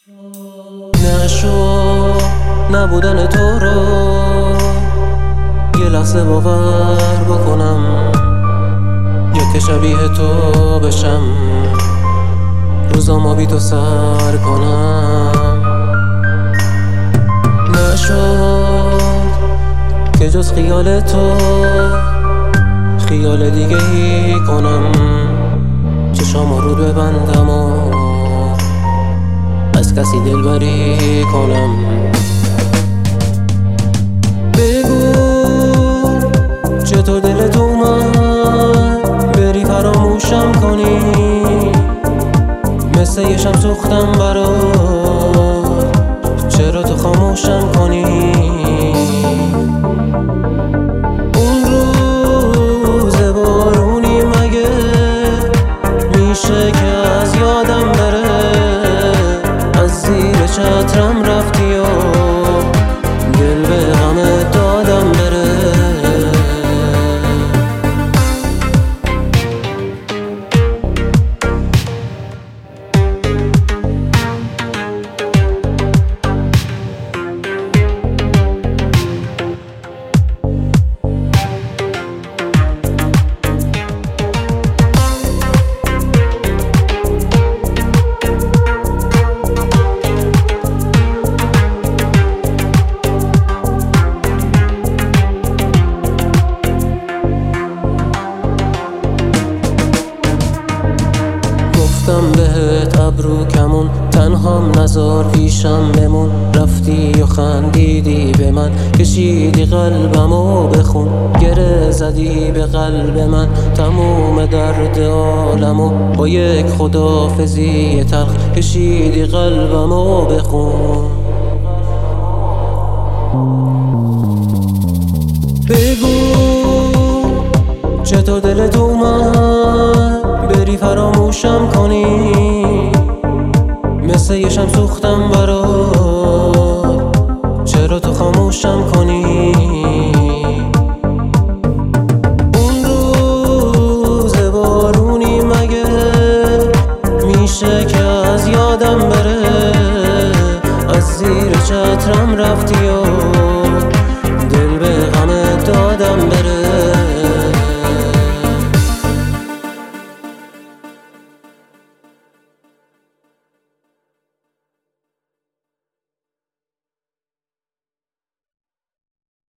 نشد نبودن تو رو یه لحظه باور بکنم، یا که شبیه تو بشم، روزامو بی تو سر کنم. نشد که جز خیال تو خیال دیگه ای کنم، چشامو رو ببندم و از کسی دلبری کنم. بگو چطور دلت اومد بری فراموشم کنی، مثل یه شب سوختم برات، چرا تو خاموشم کنی؟ اون روز بارونی مگه میشه که از یادم بره؟ از زیر چترم رفتی و دل به غم دادم بره. گفتم بهت ابرو کمون، تنهام نزار پیشم بمون، رفتی و خندیدی به من، کشیدی قلبمو بخون، گره زدی به قلب من، تموم درد عالمو با یک خداحافظی تلخ کشیدی قلبمو بخون. بگو چطور دلت اومد بری فراموشم کنی، مثل یه شب سوختم برات، چرا تو خاموشم کنی؟ اون روز بارونی مگه میشه که از یادم بره؟ از زیر چترم رفتی و دل به غم دادم بره.